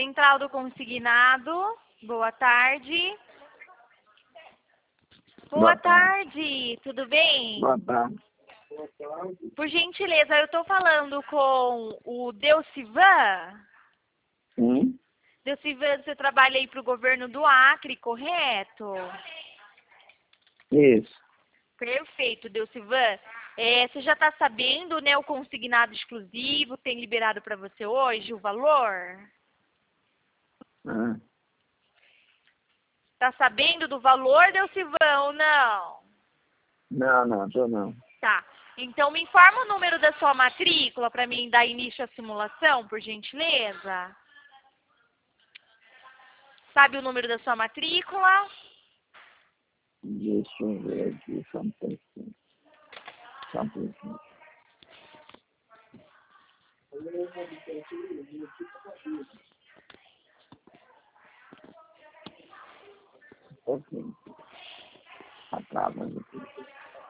Central do Consignado, boa tarde. Boa tarde, tudo bem? Boa tarde. Por gentileza, eu estou falando com o Delcivan. Sim, Delcivan, você trabalha aí para o governo do Acre, correto? isso. Perfeito, Delcivan. Você já está sabendo, né, o consignado exclusivo tem liberado para você hoje o valor? Ah, Está sabendo do valor, Delcivan, ou não? não, tô não. Tá. Então, me informa o número da sua matrícula para mim dar início à simulação, por gentileza. Sabe o número da sua matrícula? Deixa eu ver aqui, só um pouquinho. Só um pouquinho. Um pouquinho. Tá travando aqui.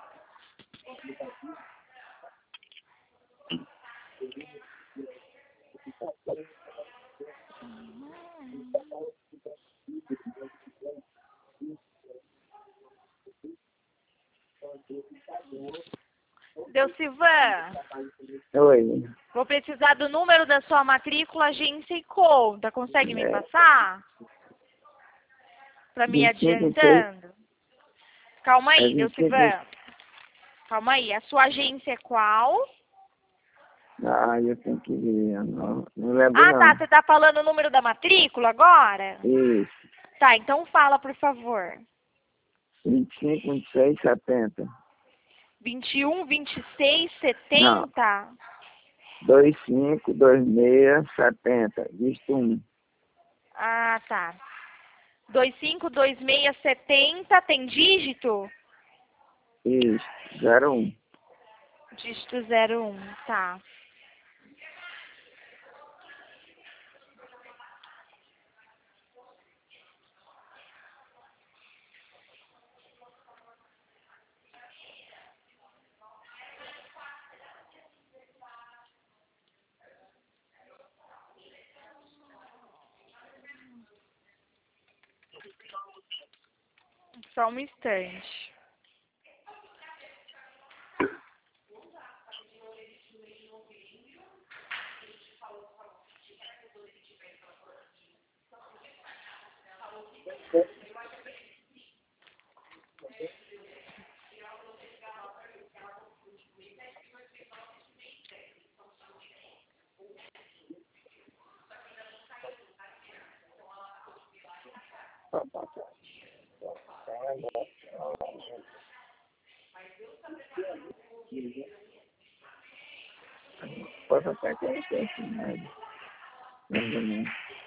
Delcivan, Oi. vou precisar do número da sua matrícula, agência e conta. Consegue me passar? Para me 25, 6, adiantando? Calma é aí, 25. Delcivan. Calma aí. A sua agência é qual? Ah, eu tenho que ver. Eu não lembro Ah, tá. não. Você está falando o número da matrícula agora? Isso. Tá, então fala, por favor. 25, 26, 70. 21, 26, Não. 70? 25, 26, 70. Visto 1. Ah, tá. 25, 26, 70, tem dígito? Isso. 01. Dígito 01, tá. Só um instante. Posso até conhecer assim, mas não.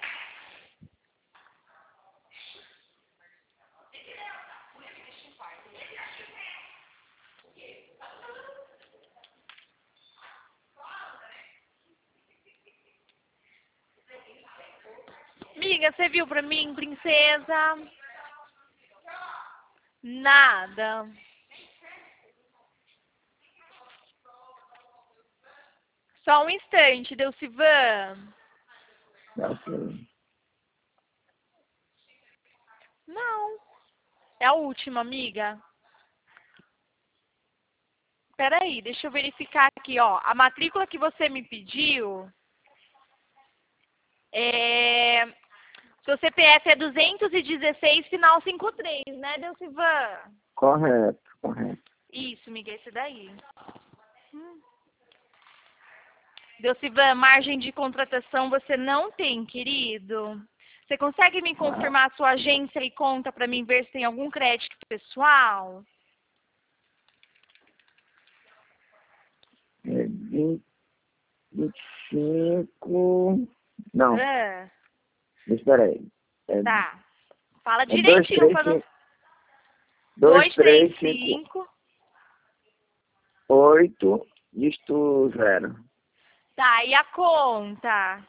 Amiga, você viu pra mim, princesa? Nada. Só um instante, Delcivan. Ok. Não. É a última, amiga. Peraí, deixa eu verificar aqui, ó. A matrícula que você me pediu é... Seu CPF é 216, final 53, né, Delcivan? Correto. Isso, amiga, esse daí. Delcivan, margem de contratação você não tem, querido. Você consegue me Ah, confirmar a sua agência e conta para mim ver se tem algum crédito pessoal? é 25. Não, Ah, espera aí. É, tá. Fala é 2, direitinho 3, para não... 5. 2, 3, 5, 235. 8, isto 0. Tá, e a conta?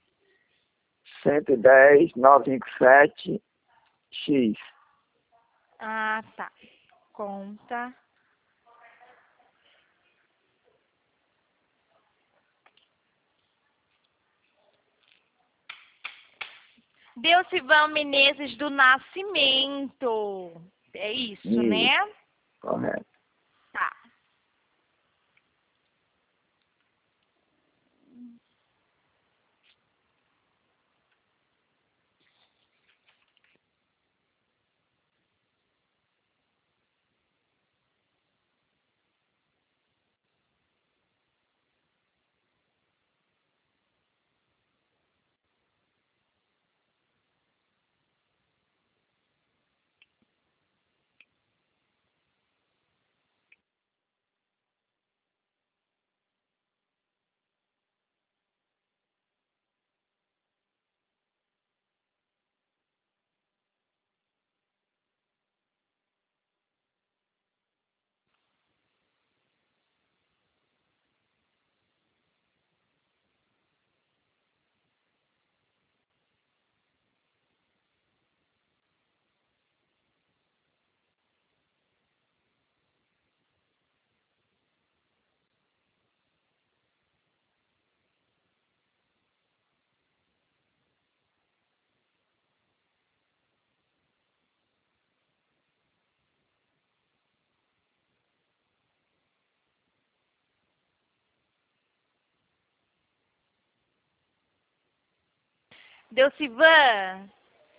110, 957, X. Ah, tá. Conta. Delcivan Menezes do Nascimento. É isso, né? Correto. Tá. Delcivan,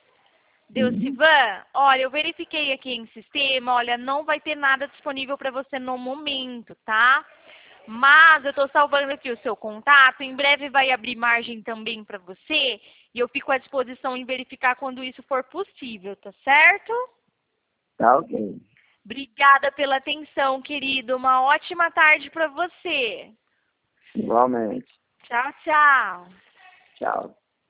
olha, eu verifiquei aqui em sistema, olha, não vai ter nada disponível para você no momento, tá? Mas eu estou salvando aqui o seu contato, em breve vai abrir margem também para você, e eu fico à disposição em verificar quando isso for possível, tá certo? Tá ok. Obrigada pela atenção, querido. Uma ótima tarde para você. Igualmente. Tchau, tchau. Tchau.